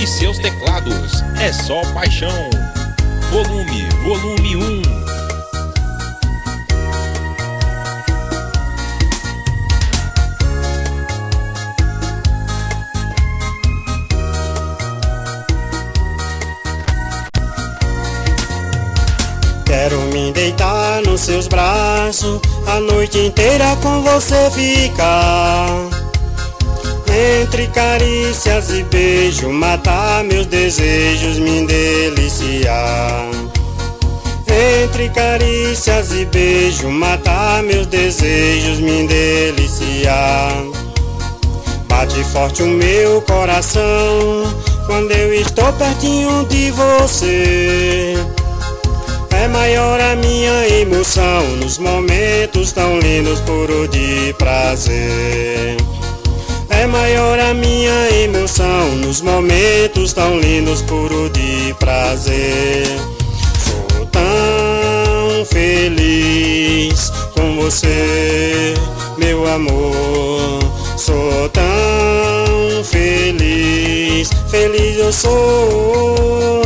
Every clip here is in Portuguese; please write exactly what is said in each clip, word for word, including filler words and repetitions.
e seus teclados. É só paixão. Volume, volume um. Quero me deitar nos seus braços, a noite inteira com você ficar. Entre carícias e beijo, matar meus desejos, me deliciar. Entre carícias e beijo, matar meus desejos, me deliciar. Bate forte o meu coração quando eu estou pertinho de você. É maior a minha emoção nos momentos tão lindos, puro de prazer. É maior a minha emoção nos momentos tão lindos, puro de prazer. Sou tão feliz com você, meu amor. Sou tão feliz, feliz eu sou.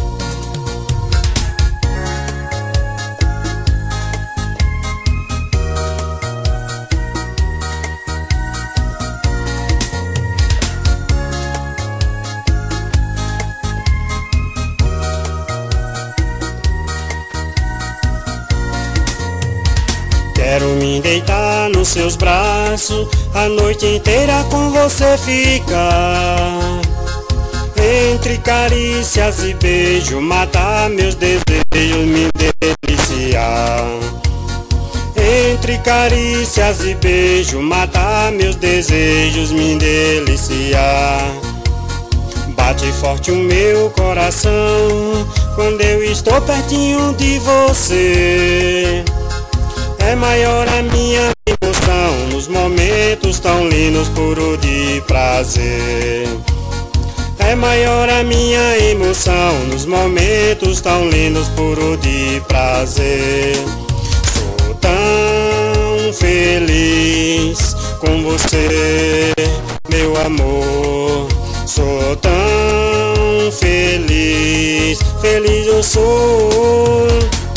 Quero me deitar nos seus braços, a noite inteira com você ficar. Entre carícias e beijo, matar meus desejos, me deliciar. Entre carícias e beijo, matar meus desejos, me deliciar. Bate forte o meu coração quando eu estou pertinho de você. É maior a minha emoção nos momentos tão lindos, puro de prazer. É maior a minha emoção nos momentos tão lindos, puro de prazer. Sou tão feliz com você, meu amor. Sou tão feliz, feliz eu sou.